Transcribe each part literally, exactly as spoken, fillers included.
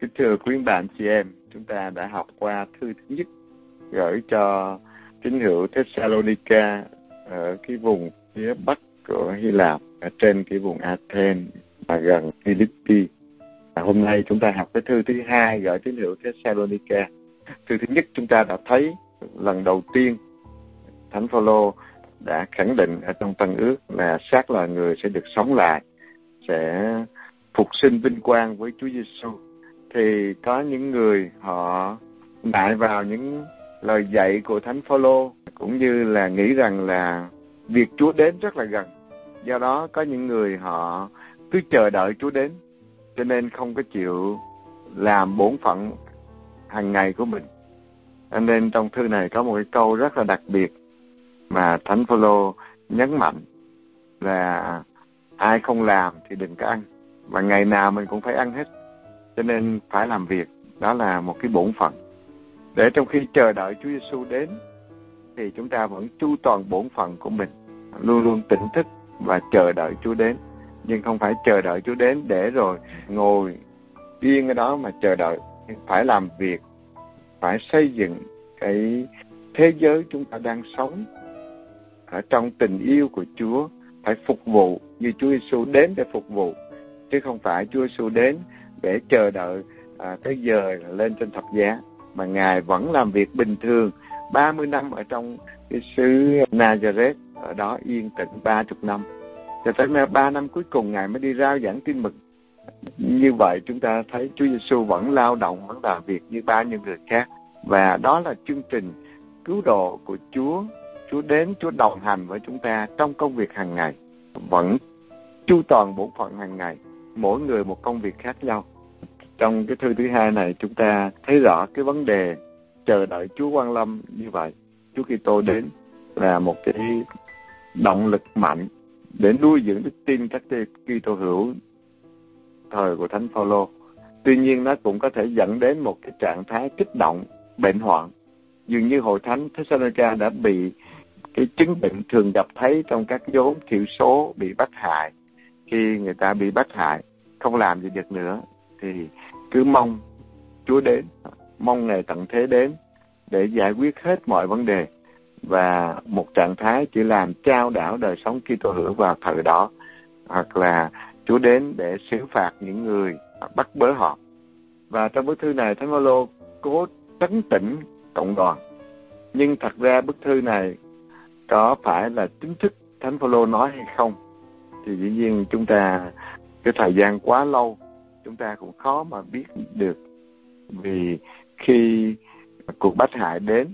Kính thưa quý bạn chị em, chúng ta đã học qua thư thứ nhất gửi cho tín hữu Thessalonica ở cái vùng phía bắc của Hy Lạp, ở trên cái vùng Athens và gần Philippi. Hôm nay chúng ta học cái thư thứ hai gửi tín hữu Thessalonica. Thư thứ nhất chúng ta đã thấy lần đầu tiên Thánh Phaolô đã khẳng định ở trong Tân Ước là xác loài người sẽ được sống lại, sẽ phục sinh vinh quang với Chúa Giêsu. Thì có những người họ nại vào những lời dạy của Thánh Phaolô, cũng như là nghĩ rằng là việc Chúa đến rất là gần. Do đó có những người họ cứ chờ đợi Chúa đến, cho nên không có chịu làm bổn phận hàng ngày của mình. Cho nên trong thư này có một cái câu rất là đặc biệt mà Thánh Phaolô nhấn mạnh là ai không làm thì đừng có ăn, và ngày nào mình cũng phải ăn hết, cho nên phải làm việc. Đó là một cái bổn phận. Để trong khi chờ đợi Chúa Giêsu đến thì chúng ta vẫn chu toàn bổn phận của mình, luôn luôn tỉnh thức và chờ đợi Chúa đến, nhưng không phải chờ đợi Chúa đến để rồi ngồi yên ở đó mà chờ đợi. Phải làm việc, phải xây dựng cái thế giới chúng ta đang sống ở trong tình yêu của Chúa, phải phục vụ như Chúa Giêsu đến để phục vụ, chứ không phải Chúa Giêsu đến để chờ đợi à, tới giờ lên trên thập giá, mà Ngài vẫn làm việc bình thường ba mươi năm ở trong cái xứ Nazareth, ở đó yên tĩnh ba mươi năm, cho tới ba năm cuối cùng Ngài mới đi rao giảng tin mừng. Như vậy chúng ta thấy Chúa Giêsu vẫn lao động, vẫn làm việc như bao nhiêu người khác, và đó là chương trình cứu độ của Chúa. Chúa đến, Chúa đồng hành với chúng ta trong công việc hàng ngày, vẫn chu toàn bổn phận hàng ngày, mỗi người một công việc khác nhau. Trong cái thư thứ hai này chúng ta thấy rõ cái vấn đề chờ đợi Chúa Quang Lâm như vậy. Chúa Kitô đến là một cái động lực mạnh để nuôi dưỡng đức tin các Kitô hữu thời của Thánh Phaolô. Tuy nhiên nó cũng có thể dẫn đến một cái trạng thái kích động, bệnh hoạn. Dường như hội thánh Thessalonica đã bị cái chứng bệnh thường gặp thấy trong các nhóm thiểu số bị bắt hại. Khi người ta bị bắt hại, không làm gì được nữa, thì cứ mong Chúa đến, mong Ngày tận thế đến để giải quyết hết mọi vấn đề. Và một trạng thái chỉ làm chao đảo đời sống Kitô hữu vào thời đó, hoặc là Chúa đến để xử phạt những người bắt bớ họ. Và trong bức thư này, Thánh Phaolô cố trấn tĩnh cộng đoàn. Nhưng thật ra bức thư này có phải là chính thức Thánh Phaolô nói hay không, thì dĩ nhiên chúng ta, cái thời gian quá lâu, chúng ta cũng khó mà biết được. Vì khi cuộc bắt hại đến,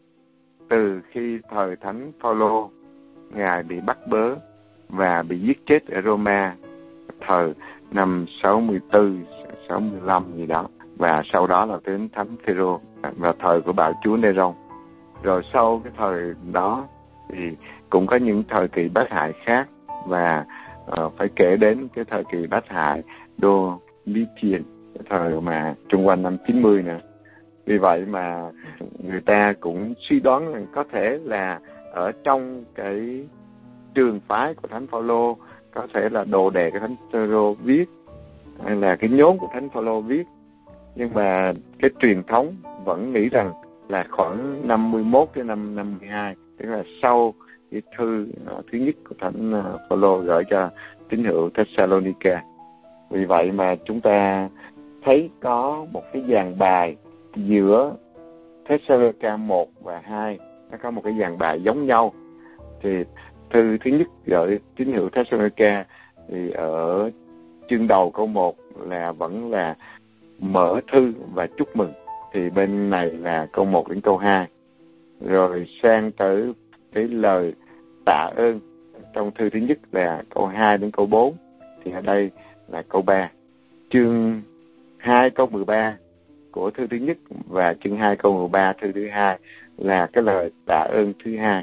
từ khi thời Thánh Phaolô, Ngài bị bắt bớ và bị giết chết ở Roma thời năm sáu mươi tư, sáu mươi lăm gì đó, và sau đó là đến Thánh Phêrô và thời của bạo chúa Nê-rông. Rồi sau cái thời đó thì cũng có những thời kỳ bắt hại khác, và uh, phải kể đến cái thời kỳ bắt hại Domitian, cái thời mà trung quanh năm chín mươi nữa. Vì vậy mà người ta cũng suy đoán rằng có thể là ở trong cái trường phái của Thánh Phaolô, có thể là đồ đệ của Thánh Phaolô viết, hay là cái nhóm của Thánh Phaolô viết. Nhưng mà cái truyền thống vẫn nghĩ rằng là khoảng năm mươi mốt đến năm năm mươi hai, tức là sau cái thư uh, thứ nhất của Thánh uh, Phaolô gửi cho tín hữu Thessalonica. Vì vậy mà chúng ta thấy có một cái dàn bài giữa Thessalonica một và hai, nó có một cái dàn bài giống nhau. Thì thư thứ nhất gửi tín hữu Thessalonica thì ở chương đầu câu một là vẫn là mở thư và chúc mừng, thì bên này là câu một đến câu hai. Rồi sang tới cái lời tạ ơn trong thư thứ nhất là câu hai đến câu bốn, thì ở đây là câu ba. Chương hai câu mười ba của thư thứ nhất và chương hai câu mười ba thư thứ hai là cái lời tạ ơn thứ hai.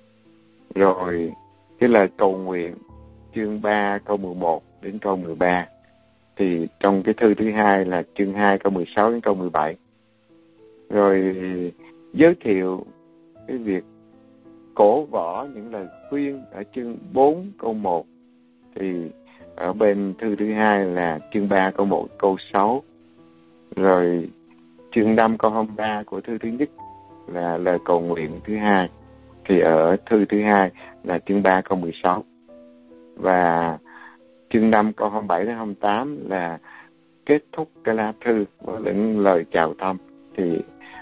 Rồi cái lời cầu nguyện chương ba câu mười một đến câu mười ba, thì trong cái thư thứ hai là chương hai câu mười sáu đến câu mười bảy. Rồi giới thiệu cái việc cổ võ những lời khuyên ở chương bốn câu một, thì ở bên thư thứ hai là chương ba câu một câu sáu. Rồi chương năm câu hai mươi ba của thư thứ nhất là lời cầu nguyện thứ hai, thì ở thư thứ hai là chương ba câu mười sáu. Và chương năm câu hai mươi bảy đến hai mươi tám là kết thúc cái lá thư với những lời chào thăm, thì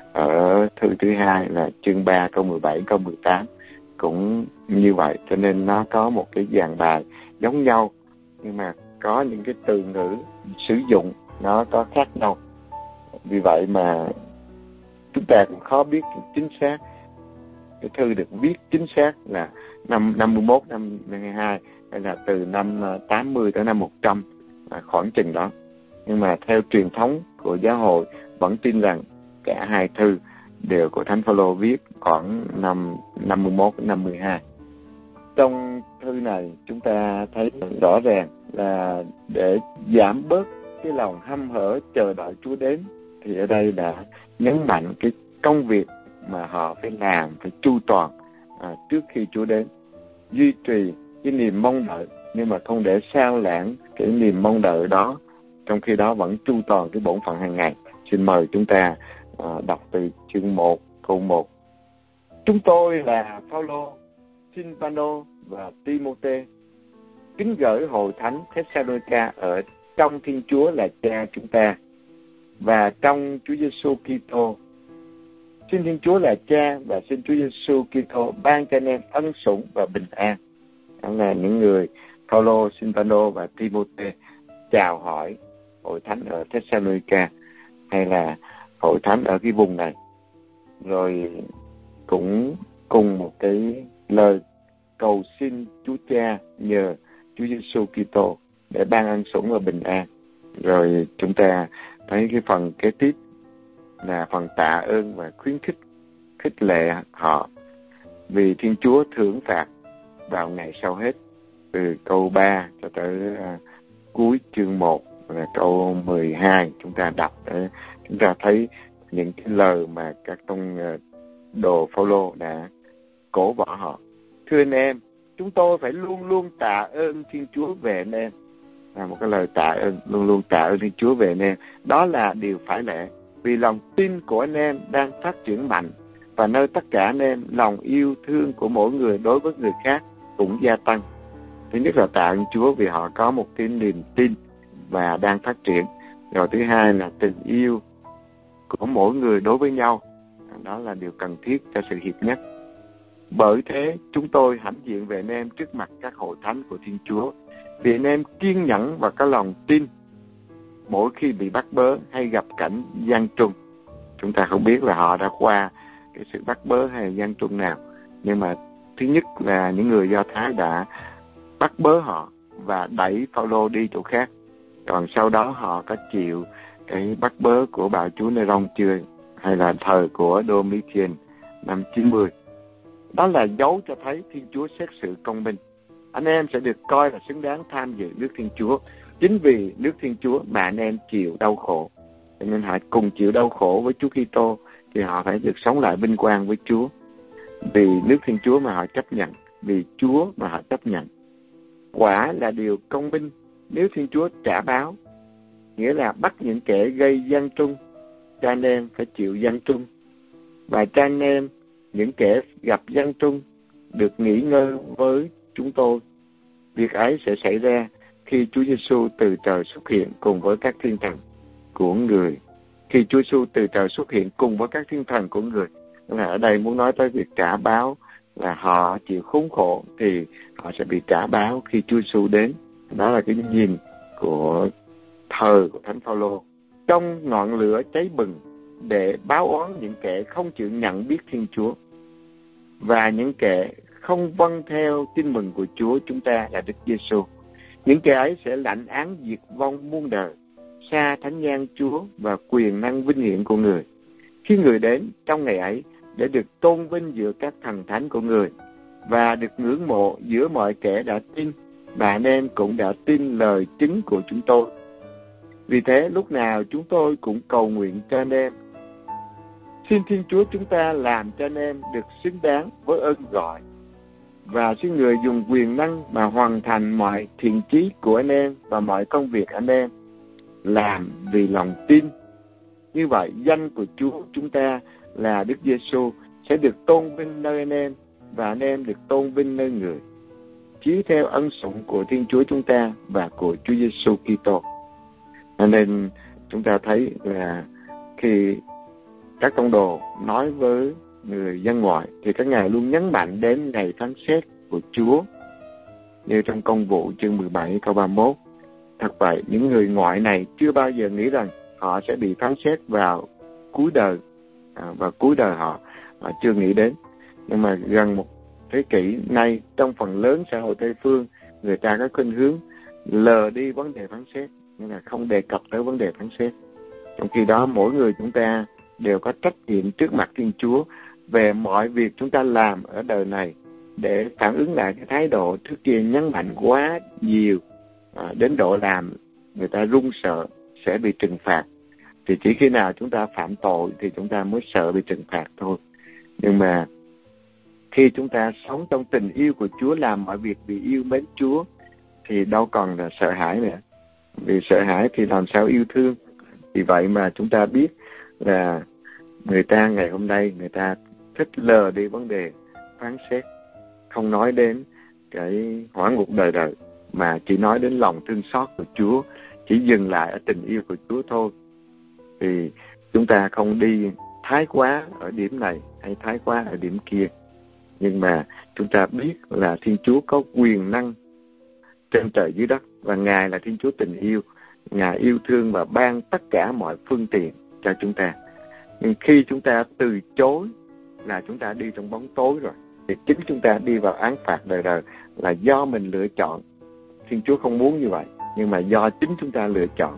ở thư thứ hai là chương ba câu mười bảy câu mười tám cũng như vậy. Cho nên nó có một cái dàn bài giống nhau, nhưng mà có những cái từ ngữ sử dụng nó có khác nhau. Vì vậy mà chúng ta cũng khó biết chính xác cái thư được viết chính xác là năm năm mươi mốt, năm hai mươi hai hay là từ năm tám mươi tới năm một trăm, khoảng chừng đó. Nhưng mà theo truyền thống của giáo hội vẫn tin rằng cả hai thư đều của Thánh Phaolô viết khoảng năm năm mươi mốt đến năm mươi hai. Trong thư này chúng ta thấy rõ ràng là để giảm bớt cái lòng hăm hở chờ đợi Chúa đến, thì ở đây đã nhấn mạnh cái công việc mà họ phải làm, phải chu toàn à, trước khi Chúa đến, duy trì cái niềm mong đợi, nhưng mà không để sao lãng cái niềm mong đợi đó, trong khi đó vẫn chu toàn cái bổn phận hàng ngày. Xin mời chúng ta à, đọc từ chương một câu một. Chúng tôi là Phaolô, Silvano và Timothée, kính gửi hội thánh Thessalonica ở trong Thiên Chúa là Cha chúng ta và trong Chúa Giêsu Kitô. Xin Thiên Chúa là Cha và xin Chúa Giêsu Kitô ban cho anh em ân sủng và bình an. Đó là những người Phaolô, Silvano và Timothée chào hỏi hội thánh ở Thessalonica, hay là hội thánh ở cái vùng này. Rồi cũng cùng một cái lời cầu xin Chúa Cha nhờ Chúa Giêsu Kitô để ban ân sủng và bình an. Rồi chúng ta thấy cái phần kế tiếp là phần tạ ơn và khuyến khích, khích lệ họ vì Thiên Chúa thưởng phạt vào ngày sau hết, từ câu ba cho tới uh, cuối chương một là câu mười hai. Chúng ta đọc để chúng ta thấy những cái lời mà các tông uh, đồ Phaolô đã cổ võ họ. Thưa anh em, chúng tôi phải luôn luôn tạ ơn Thiên Chúa về anh em. Là một cái lời tạ ơn, luôn luôn tạ ơn Thiên Chúa về anh em. Đó là điều phải lẽ, vì lòng tin của anh em đang phát triển mạnh, và nơi tất cả anh em, lòng yêu thương của mỗi người đối với người khác cũng gia tăng. Thứ nhất là tạ ơn Chúa vì họ có một cái niềm tin và đang phát triển. Rồi thứ hai là tình yêu của mỗi người đối với nhau. Đó là điều cần thiết cho sự hiệp nhất. Bởi thế chúng tôi hãnh diện về anh em trước mặt các hội thánh của Thiên Chúa, vì anh em kiên nhẫn và có lòng tin mỗi khi bị bắt bớ hay gặp cảnh gian truân. Chúng ta không biết là họ đã qua cái sự bắt bớ hay gian truân nào, nhưng mà thứ nhất là những người Do Thái đã bắt bớ họ và đẩy Phaolô đi chỗ khác. Còn sau đó họ có chịu cái bắt bớ của bạo chúa Nê-rông chưa, hay là thời của Domitian năm chín mươi. Đó là dấu cho thấy Thiên Chúa xét xử công bình. Anh em sẽ được coi là xứng đáng tham dự nước Thiên Chúa. Chính vì nước Thiên Chúa mà anh em chịu đau khổ. Cho nên họ cùng chịu đau khổ với Chúa Kitô, thì họ phải được sống lại vinh quang với Chúa. Vì nước Thiên Chúa mà họ chấp nhận, vì Chúa mà họ chấp nhận. Quả là điều công bình nếu Thiên Chúa trả báo, nghĩa là bắt những kẻ gây gian truân, cho anh em phải chịu gian truân, và cho anh em, những kẻ gặp gian truân, được nghỉ ngơi với chúng tôi. Việc ấy sẽ xảy ra khi Chúa Giêsu từ trời xuất hiện cùng với các thiên thần của người. Khi Chúa Giêsu từ trời xuất hiện cùng với các thiên thần của người. Là ở đây muốn nói tới việc trả báo, là họ chịu khốn khổ thì họ sẽ bị trả báo khi Chúa Giêsu đến. Đó là cái nhìn của thờ của Thánh Phaolô. Trong ngọn lửa cháy bừng để báo oán những kẻ không chịu nhận biết Thiên Chúa và những kẻ không vâng theo tin mừng của Chúa chúng ta là Đức Giêsu. Những kẻ ấy sẽ lãnh án diệt vong muôn đời, xa thánh nhang Chúa và quyền năng vinh hiển của người. Khi người đến trong ngày ấy để được tôn vinh giữa các thần thánh của người và được ngưỡng mộ giữa mọi kẻ đã tin, và anh em cũng đã tin lời chứng của chúng tôi. Vì thế lúc nào chúng tôi cũng cầu nguyện cho anh em. Xin Thiên Chúa chúng ta làm cho anh em được xứng đáng với ơn gọi, và xin người dùng quyền năng mà hoàn thành mọi thiện chí của anh em và mọi công việc anh em làm vì lòng tin Như vậy, danh của Chúa chúng ta là Đức Giêsu sẽ được tôn vinh nơi anh em, và anh em được tôn vinh nơi người, chiếu theo ân sủng của Thiên Chúa chúng ta và của Chúa Giêsu Kitô. Nên chúng ta thấy là khi các tông đồ nói với người dân ngoại thì các ngài luôn nhấn mạnh đến ngày phán xét của Chúa, như trong Công vụ chương mười bảy câu ba mươi mốt. Thật vậy, những người ngoại này chưa bao giờ nghĩ rằng họ sẽ bị phán xét vào cuối đời, à, vào cuối đời họ, họ chưa nghĩ đến. Nhưng mà gần một thế kỷ nay, trong phần lớn xã hội Tây phương, người ta có khuynh hướng lờ đi vấn đề phán xét, nghĩa là không đề cập tới vấn đề phán xét. Trong khi đó, mỗi người chúng ta đều có trách nhiệm trước mặt Thiên Chúa về mọi việc chúng ta làm ở đời này, để phản ứng lại cái thái độ trước kia nhấn mạnh quá nhiều, à, đến độ làm người ta run sợ sẽ bị trừng phạt. Thì chỉ khi nào chúng ta phạm tội thì chúng ta mới sợ bị trừng phạt thôi. Nhưng mà khi chúng ta sống trong tình yêu của Chúa, làm mọi việc vì yêu mến Chúa, thì đâu còn là sợ hãi nữa. Vì sợ hãi thì làm sao yêu thương. Vì vậy mà chúng ta biết là người ta ngày hôm nay, người ta thích lờ đi vấn đề phán xét, không nói đến cái hỏa ngục đời đời, mà chỉ nói đến lòng thương xót của Chúa, chỉ dừng lại ở tình yêu của Chúa thôi. Thì chúng ta không đi thái quá ở điểm này hay thái quá ở điểm kia, nhưng mà chúng ta biết là Thiên Chúa có quyền năng trên trời dưới đất, và Ngài là Thiên Chúa tình yêu. Ngài yêu thương và ban tất cả mọi phương tiện cho chúng ta. Nhưng khi chúng ta từ chối là chúng ta đi trong bóng tối rồi. Thì chính chúng ta đi vào án phạt đời đời là do mình lựa chọn. Thiên Chúa không muốn như vậy, nhưng mà do chính chúng ta lựa chọn.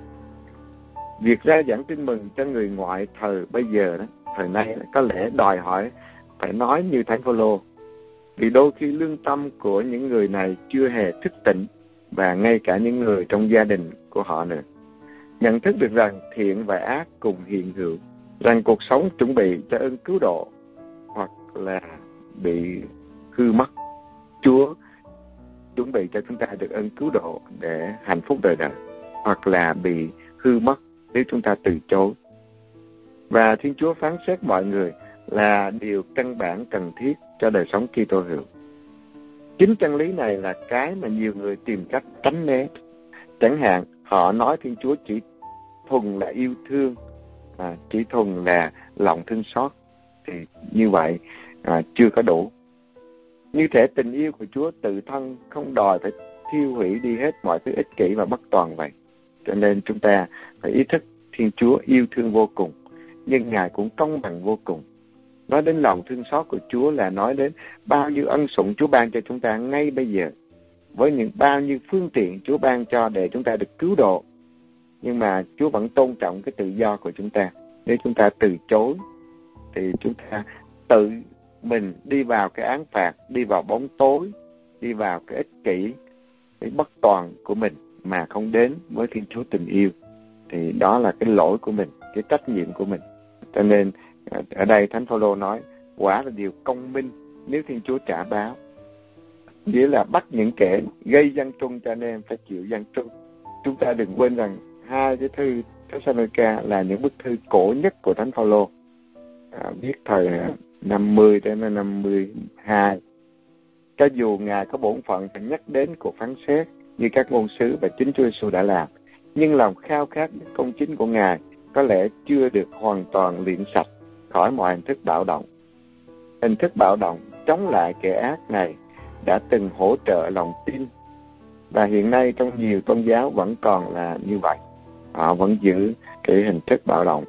Việc ra giảng tin mừng cho người ngoại thời bây giờ đó, thời nay có lẽ đòi hỏi phải nói như Thánh Phaolô, vì đôi khi lương tâm của những người này chưa hề thức tỉnh, và ngay cả những người trong gia đình của họ nữa. Nhận thức được rằng thiện và ác cùng hiện hữu, rằng cuộc sống chuẩn bị cho ơn cứu độ hoặc là bị hư mất. Chúa chuẩn bị cho chúng ta được ơn cứu độ để hạnh phúc đời đời, hoặc là bị hư mất nếu chúng ta từ chối. Và Thiên Chúa phán xét mọi người là điều căn bản cần thiết cho đời sống Kitô hữu. Chính chân lý này là cái mà nhiều người tìm cách tránh né. Chẳng hạn, họ nói Thiên Chúa chỉ thuần là yêu thương, à, chỉ thuần là lòng thương xót, thì như vậy à, chưa có đủ. Như thể tình yêu của Chúa tự thân không đòi phải thiêu hủy đi hết mọi thứ ích kỷ và bất toàn vậy. Cho nên chúng ta phải ý thức Thiên Chúa yêu thương vô cùng, nhưng Ngài cũng công bằng vô cùng. Nói đến lòng thương xót của Chúa là nói đến bao nhiêu ân sủng Chúa ban cho chúng ta ngay bây giờ, với những bao nhiêu phương tiện Chúa ban cho để chúng ta được cứu độ. Nhưng mà Chúa vẫn tôn trọng cái tự do của chúng ta. Nếu chúng ta từ chối thì chúng ta tự mình đi vào cái án phạt, đi vào bóng tối, đi vào cái ích kỷ, cái bất toàn của mình mà không đến với Thiên Chúa tình yêu. Thì đó là cái lỗi của mình, cái trách nhiệm của mình. Cho nên ở đây Thánh Phaolô nói quả là điều công minh nếu Thiên Chúa trả báo. Nghĩa là bắt những kẻ gây gian truân cho anh em phải chịu gian truân. Chúng ta đừng quên rằng hai cái thư Thessalonica là những bức thư cổ nhất của Thánh Phaolô, à, viết thời năm mươi đến năm mươi hai. Cho dù Ngài có bổn phận phải nhắc đến cuộc phán xét như các ngôn sứ và chính Chúa Giêsu đã làm, nhưng lòng khao khát công chính của Ngài có lẽ chưa được hoàn toàn luyện sạch khỏi mọi hình thức bạo động. Hình thức bạo động chống lại kẻ ác này đã từng hỗ trợ lòng tin, và hiện nay trong nhiều tôn giáo vẫn còn là như vậy. Họ vẫn giữ cái hình thức bạo động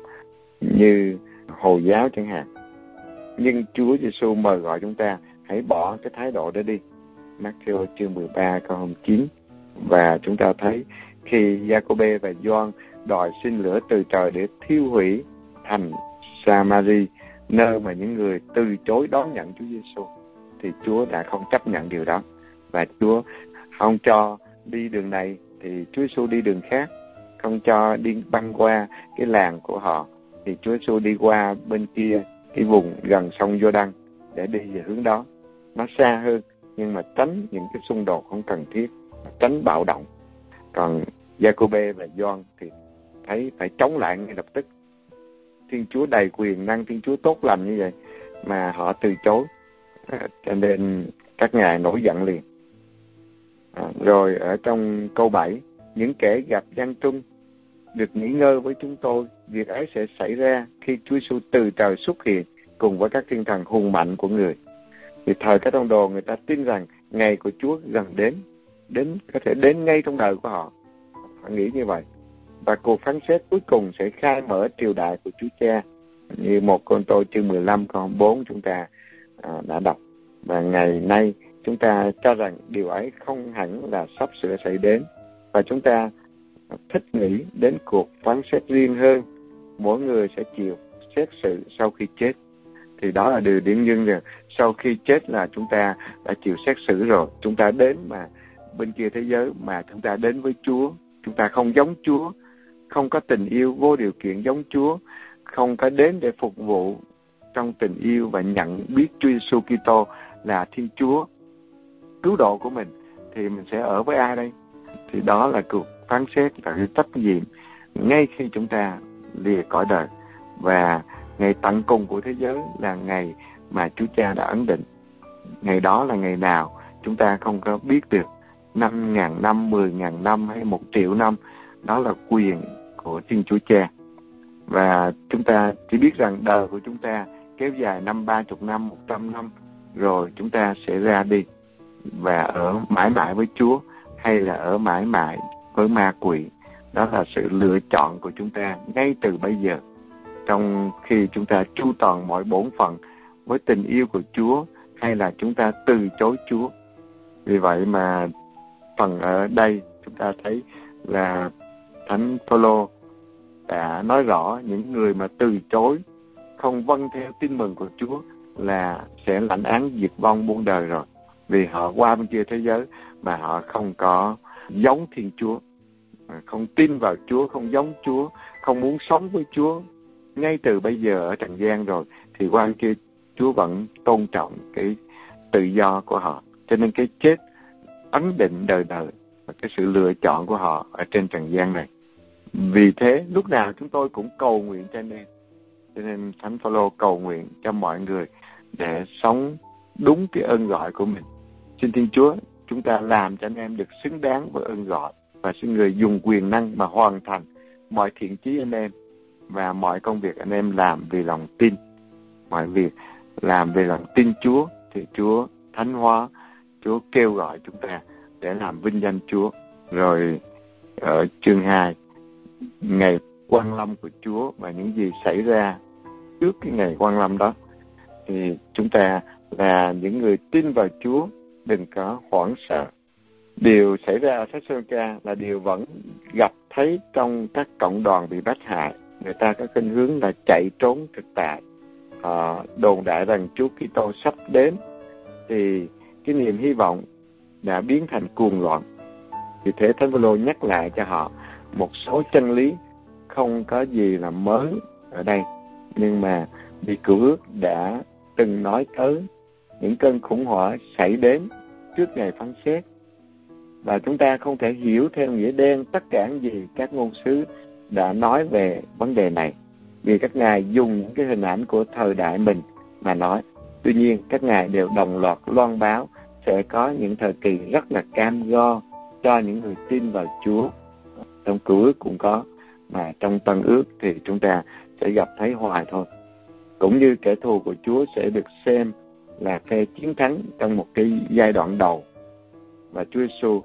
như Hồi giáo chẳng hạn. Nhưng Chúa Giêsu mời gọi chúng ta hãy bỏ cái thái độ đó đi. Matthew chương mười ba câu hai mươi chín. Và chúng ta thấy khi Giacôbê và Gioan đòi xin lửa từ trời để thiêu hủy thành Sa-ma-ri, nơi mà những người từ chối đón nhận Chúa Giêsu, thì Chúa đã không chấp nhận điều đó, và Chúa không cho đi đường này thì Chúa Giêsu đi đường khác, không cho đi băng qua cái làng của họ thì Chúa Giêsu đi qua bên kia cái vùng gần sông Giô-đăng để đi về hướng đó. Nó xa hơn, nhưng mà tránh những cái xung đột không cần thiết, tránh bạo động. Còn Giacôbê và Gioan thì thấy phải chống lại ngay lập tức. Thiên Chúa đầy quyền năng, Thiên Chúa tốt lành như vậy mà họ từ chối, à, cho nên các ngài nổi giận liền. À, rồi ở trong câu bảy, những kẻ gặp gian trung được nghỉ ngơi với chúng tôi, việc ấy sẽ xảy ra khi Chúa Giêsu từ trời xuất hiện cùng với các thiên thần hùng mạnh của người. Thì thời các tông đồ người ta tin rằng ngày của Chúa gần đến, đến có thể đến ngay trong đời của họ. Họ nghĩ như vậy. Và cuộc phán xét cuối cùng sẽ khai mở triều đại của Chúa Cha, như một Cô Tô chương mười lăm câu bốn chúng ta à, đã đọc. Và ngày nay chúng ta cho rằng điều ấy không hẳn là sắp sửa xảy đến, và chúng ta thích nghĩ đến cuộc phán xét riêng hơn. Mỗi người sẽ chịu xét xử sau khi chết. Thì đó là điều điển nhiên rồi. Sau khi chết là chúng ta đã chịu xét xử rồi. Chúng ta đến mà bên kia thế giới mà chúng ta đến với Chúa. Chúng ta không giống Chúa, không có tình yêu vô điều kiện giống Chúa, không có đến để phục vụ trong tình yêu và nhận biết Chúa Giêsu Kitô là Thiên Chúa cứu độ của mình, thì mình sẽ ở với ai đây? Thì đó là cuộc phán xét và cái trách nhiệm ngay khi chúng ta lìa cõi đời. Và ngày tận cùng của thế giới là ngày mà Chúa Cha đã ấn định. Ngày đó là ngày nào chúng ta không có biết được. Năm ngàn năm, mười ngàn năm hay một triệu năm, đó là quyền của Thiên Chúa Cha. Và chúng ta chỉ biết rằng đời của chúng ta kéo dài năm ba chục năm, một trăm năm, rồi chúng ta sẽ ra đi và ở mãi mãi với Chúa, hay là ở mãi mãi với ma quỷ. Đó là sự lựa chọn của chúng ta ngay từ bây giờ, trong khi chúng ta chu toàn mọi bổn phận với tình yêu của Chúa, hay là chúng ta từ chối Chúa. Vì vậy mà phần ở đây chúng ta thấy là Thánh Phaolô đã nói rõ những người mà từ chối, không vâng theo tin mừng của Chúa là sẽ lãnh án diệt vong muôn đời rồi. Vì họ qua bên kia thế giới mà họ không có giống Thiên Chúa, không tin vào Chúa, không giống Chúa, không muốn sống với Chúa ngay từ bây giờ ở trần gian rồi, thì qua bên kia Chúa vẫn tôn trọng cái tự do của họ. Cho nên cái chết ấn định đời đời và cái sự lựa chọn của họ ở trên trần gian này. Vì thế lúc nào chúng tôi cũng cầu nguyện cho anh em. Cho nên Thánh Phaolô cầu nguyện cho mọi người để sống đúng cái ơn gọi của mình. Xin Thiên Chúa chúng ta làm cho anh em được xứng đáng với ơn gọi, và xin người dùng quyền năng mà hoàn thành mọi thiện chí anh em, và mọi công việc anh em làm vì lòng tin. Mọi việc làm vì lòng tin Chúa thì Chúa thánh hóa, Chúa kêu gọi chúng ta để làm vinh danh Chúa. Rồi ở chương hai, ngày Quang Lâm của Chúa và những gì xảy ra trước cái ngày Quang Lâm đó, thì chúng ta là những người tin vào Chúa đừng có hoảng sợ. Điều xảy ra ở Thessalonica là điều vẫn gặp thấy trong các cộng đoàn bị bắt hại. Người ta có khuynh hướng là chạy trốn thực tại. Họ đồn đại rằng Chúa Kitô sắp đến, thì cái niềm hy vọng đã biến thành cuồng loạn. Vì thế Thánh Phaolô nhắc lại cho họ một số chân lý không có gì là mới ở đây, nhưng mà vì Cựu Ước đã từng nói tới những cơn khủng hoảng xảy đến trước ngày phán xét, và chúng ta không thể hiểu theo nghĩa đen tất cả những gì các ngôn sứ đã nói về vấn đề này, vì các ngài dùng những cái hình ảnh của thời đại mình mà nói. Tuy nhiên các ngài đều đồng loạt loan báo sẽ có những thời kỳ rất là cam go cho những người tin vào Chúa. Trong Cựu Ước cũng có, mà trong Tân Ước thì chúng ta sẽ gặp thấy hoài thôi. Cũng như kẻ thù của Chúa sẽ được xem là phe chiến thắng trong một cái giai đoạn đầu, và Chúa Giêsu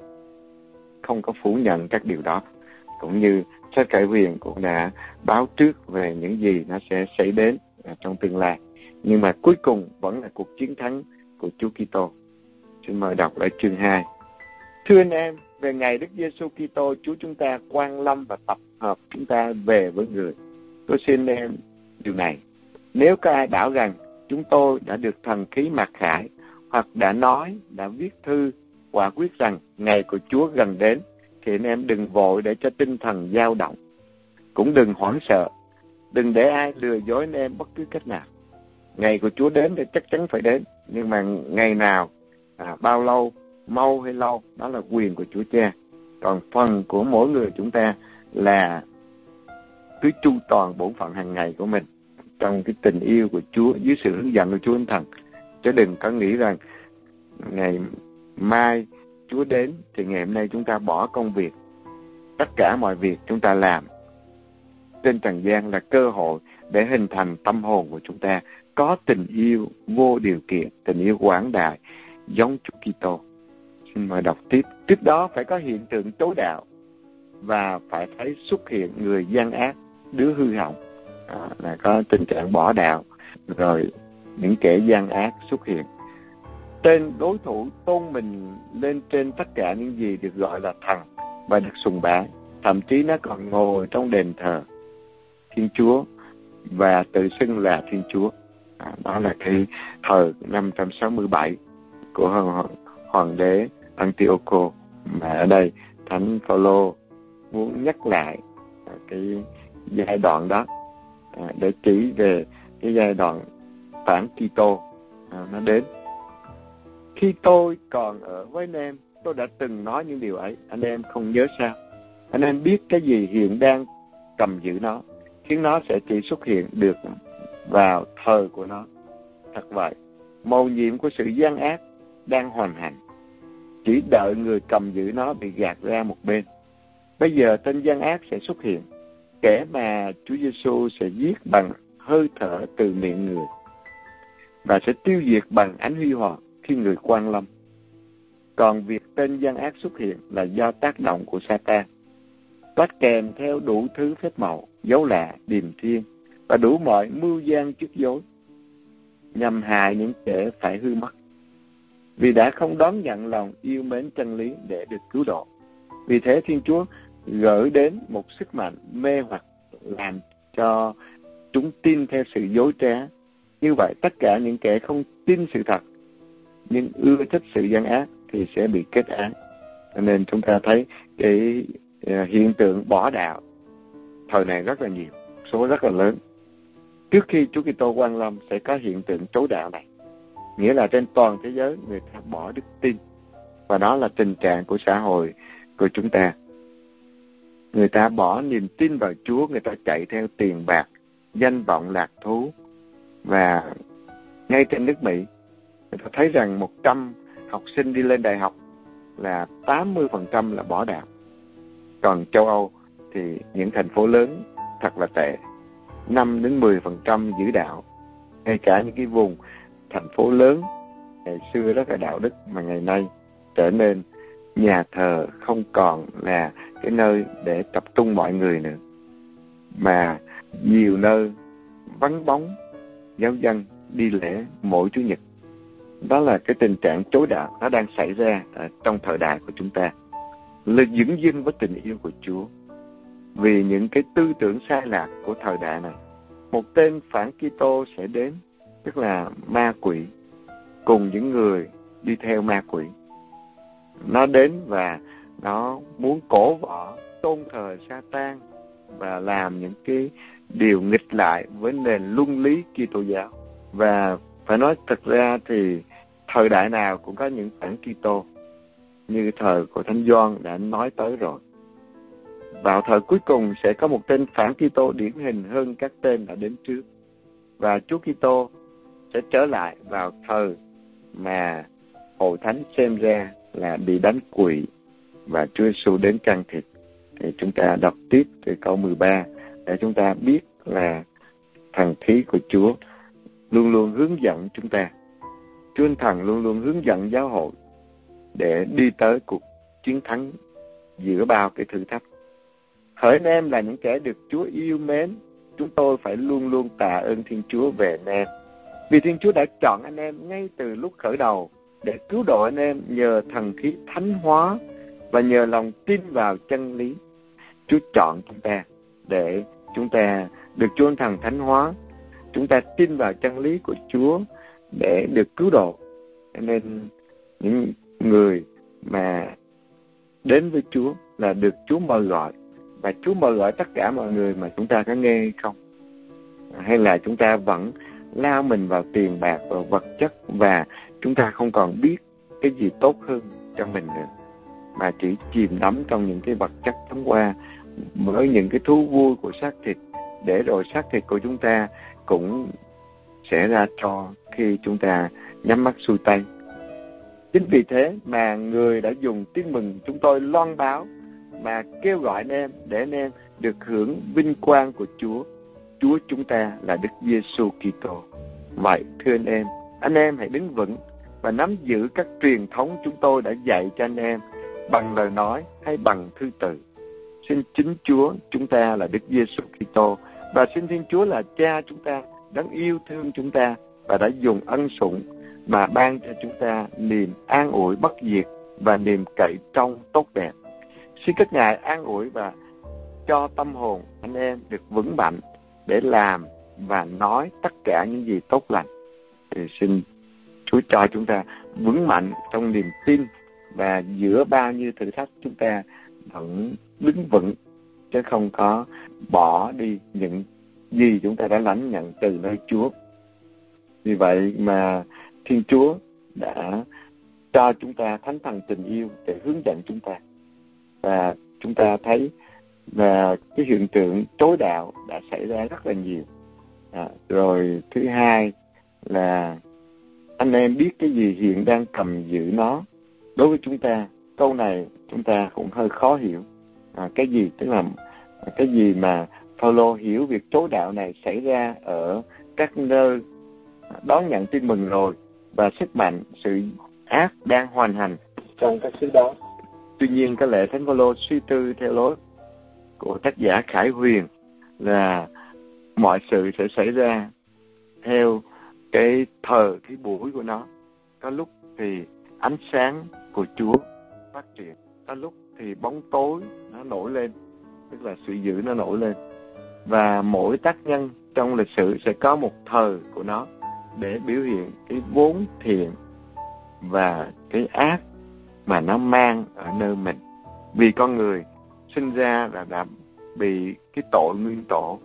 không có phủ nhận các điều đó. Cũng như sách Khải Huyền cũng đã báo trước về những gì nó sẽ xảy đến trong tương lai, nhưng mà cuối cùng vẫn là cuộc chiến thắng của Chúa Kitô. Xin mời đọc lại chương hai. Thưa anh em, về ngày Đức Giêsu Kitô Chúa chúng ta quang lâm và tập hợp chúng ta về với người, tôi xin em điều này: nếu có ai bảo rằng chúng tôi đã được thần khí mặc khải, hoặc đã nói, đã viết thư quả quyết rằng ngày của Chúa gần đến, thì anh em đừng vội để cho tinh thần dao động, cũng đừng hoảng sợ, đừng để ai lừa dối anh em bất cứ cách nào. Ngày của Chúa đến thì chắc chắn phải đến, nhưng mà ngày nào, à, bao lâu, mau hay lâu, đó là quyền của Chúa Cha. Còn phần của mỗi người chúng ta là cứ chu toàn bổn phận hàng ngày của mình trong cái tình yêu của Chúa, dưới sự hướng dẫn của Chúa Thánh Thần. Chứ đừng có nghĩ rằng ngày mai Chúa đến thì ngày hôm nay chúng ta bỏ công việc, tất cả mọi việc chúng ta làm trên trần gian là cơ hội để hình thành tâm hồn của chúng ta có tình yêu vô điều kiện, tình yêu quảng đại giống Chúa Kitô. Xin mời đọc tiếp. Tiếp đó phải có hiện tượng chối đạo và phải thấy xuất hiện người gian ác, đứa hư hỏng, à, là có tình trạng bỏ đạo, rồi những kẻ gian ác xuất hiện. Tên đối thủ tôn mình lên trên tất cả những gì được gọi là thần và được sùng bái, thậm chí nó còn ngồi trong đền thờ Thiên Chúa và tự xưng là Thiên Chúa. À, đó là cái thời năm trăm sáu mươi bảy của hoàng, hoàng đế Antioco, mà ở đây Thánh Phaolô muốn nhắc lại cái giai đoạn đó à, để chỉ về cái giai đoạn phản Kitô à, nó đến. Khi tôi còn ở với anh em, tôi đã từng nói những điều ấy. Anh em không nhớ sao? Anh em biết cái gì hiện đang cầm giữ nó, khiến nó sẽ chỉ xuất hiện được vào thời của nó. Thật vậy, mầu nhiệm của sự gian ác đang hoành hành, chỉ đợi người cầm giữ nó bị gạt ra một bên. Bây giờ tên gian ác sẽ xuất hiện, kẻ mà Chúa Giêsu sẽ giết bằng hơi thở từ miệng người và sẽ tiêu diệt bằng ánh huy hoàng khi người quan lâm. Còn việc tên gian ác xuất hiện là do tác động của Sa-tan, bắt kèm theo đủ thứ phép màu, dấu lạ, điềm thiên và đủ mọi mưu gian trước dối, nhằm hại những kẻ phải hư mất, vì đã không đón nhận lòng yêu mến chân lý để được cứu độ. Vì thế Thiên Chúa gửi đến một sức mạnh mê hoặc làm cho chúng tin theo sự dối trá. Như vậy tất cả những kẻ không tin sự thật nhưng ưa thích sự gian ác thì sẽ bị kết án. Cho nên chúng ta thấy cái hiện tượng bỏ đạo thời này rất là nhiều, số rất là lớn. Trước khi Chúa Kitô quang lâm sẽ có hiện tượng chối đạo này, nghĩa là trên toàn thế giới người ta bỏ đức tin, và đó là tình trạng của xã hội của chúng ta. Người ta bỏ niềm tin vào Chúa, người ta chạy theo tiền bạc, danh vọng, lạc thú. Và ngay trên nước Mỹ, người ta thấy rằng một trăm học sinh đi lên đại học là tám mươi phần trăm là bỏ đạo. Còn châu Âu thì những thành phố lớn thật là tệ, năm đến mười phần trăm giữ đạo. Ngay cả những cái vùng thành phố lớn ngày xưa rất là đạo đức mà ngày nay trở nên nhà thờ không còn là cái nơi để tập trung mọi người nữa, mà nhiều nơi vắng bóng giáo dân đi lễ mỗi Chủ nhật. Đó là cái tình trạng chối đạo nó đang xảy ra trong thời đại của chúng ta, là dửng dưng với tình yêu của Chúa. Vì những cái tư tưởng sai lạc của thời đại này, một tên phản Kitô sẽ đến, tức là ma quỷ cùng những người đi theo ma quỷ. Nó đến và nó muốn cổ võ, tôn thờ Sa-tan và làm những cái điều nghịch lại với nền luân lý Kitô giáo. Và phải nói thật ra thì thời đại nào cũng có những phản Kitô, như thời của Thánh Gioan đã nói tới rồi. Vào thời cuối cùng sẽ có một tên phản Kitô điển hình hơn các tên đã đến trước, và Chúa Kitô sẽ trở lại vào thời mà hội thánh xem ra là bị đánh quỵ và Chúa Giêsu đến can thiệp. Thì chúng ta đọc tiếp từ câu mười ba để chúng ta biết là thần khí của Chúa luôn luôn hướng dẫn chúng ta. Chúa Thần luôn luôn hướng dẫn giáo hội để đi tới cuộc chiến thắng giữa bao cái thử thách. Hỡi anh em là những kẻ được Chúa yêu mến, chúng tôi phải luôn luôn tạ ơn Thiên Chúa về anh em. Vì Thiên Chúa đã chọn anh em ngay từ lúc khởi đầu để cứu độ anh em nhờ thần khí thánh hóa và nhờ lòng tin vào chân lý. Chúa chọn chúng ta để chúng ta được Chúa Thần thánh hóa. Chúng ta tin vào chân lý của Chúa để được cứu độ. Cho nên những người mà đến với Chúa là được Chúa mời gọi. Và Chúa mời gọi tất cả mọi người mà chúng ta có nghe hay không? Hay là chúng ta vẫn lao mình vào tiền bạc, vào vật chất, và chúng ta không còn biết cái gì tốt hơn cho mình nữa, mà chỉ chìm đắm trong những cái vật chất thoáng qua với những cái thú vui của xác thịt, để rồi xác thịt của chúng ta cũng sẽ ra trò khi chúng ta nhắm mắt xuôi tay. Chính vì thế mà người đã dùng tin mừng chúng tôi loan báo và kêu gọi anh em để anh em được hưởng vinh quang của Chúa. Chúa chúng ta là Đức Giêsu Kitô. Vậy thưa anh em, anh em hãy đứng vững và nắm giữ các truyền thống chúng tôi đã dạy cho anh em bằng lời nói hay bằng thư từ. Xin chính Chúa chúng ta là Đức Giêsu Kitô và xin Thiên Chúa là Cha chúng ta đấng yêu thương chúng ta và đã dùng ân sủng mà ban cho chúng ta niềm an ủi bất diệt và niềm cậy trông tốt đẹp. Xin các Ngài an ủi và cho tâm hồn anh em được vững mạnh để làm và nói tất cả những gì tốt lành. Thì xin Chúa cho chúng ta vững mạnh trong niềm tin, và giữa bao nhiêu thử thách chúng ta vẫn đứng vững, chứ không có bỏ đi những gì chúng ta đã lãnh nhận từ nơi Chúa. Vì vậy mà Thiên Chúa đã cho chúng ta Thánh Thần tình yêu để hướng dẫn chúng ta. Và chúng ta thấy là cái hiện tượng chối đạo đã xảy ra rất là nhiều. À, rồi thứ hai là anh em biết cái gì hiện đang cầm giữ nó. Đối với chúng ta, câu này chúng ta cũng hơi khó hiểu. À, cái gì? Tức là cái gì mà Phaolô hiểu việc chối đạo này xảy ra ở các nơi đón nhận tin mừng rồi, và sức mạnh sự ác đang hoành hành trong các xứ đó. Tuy nhiên cái lẽ Thánh Phaolô suy tư theo lối của tác giả Khải Huyền là mọi sự sẽ xảy ra theo cái thời, cái buổi của nó. Có lúc thì ánh sáng của Chúa phát triển, có lúc thì bóng tối nó nổi lên, tức là sự dữ nó nổi lên. Và mỗi tác nhân trong lịch sử sẽ có một thời của nó để biểu hiện cái vốn thiện và cái ác mà nó mang ở nơi mình. Vì con người sinh ra là đã bị cái tội nguyên tổ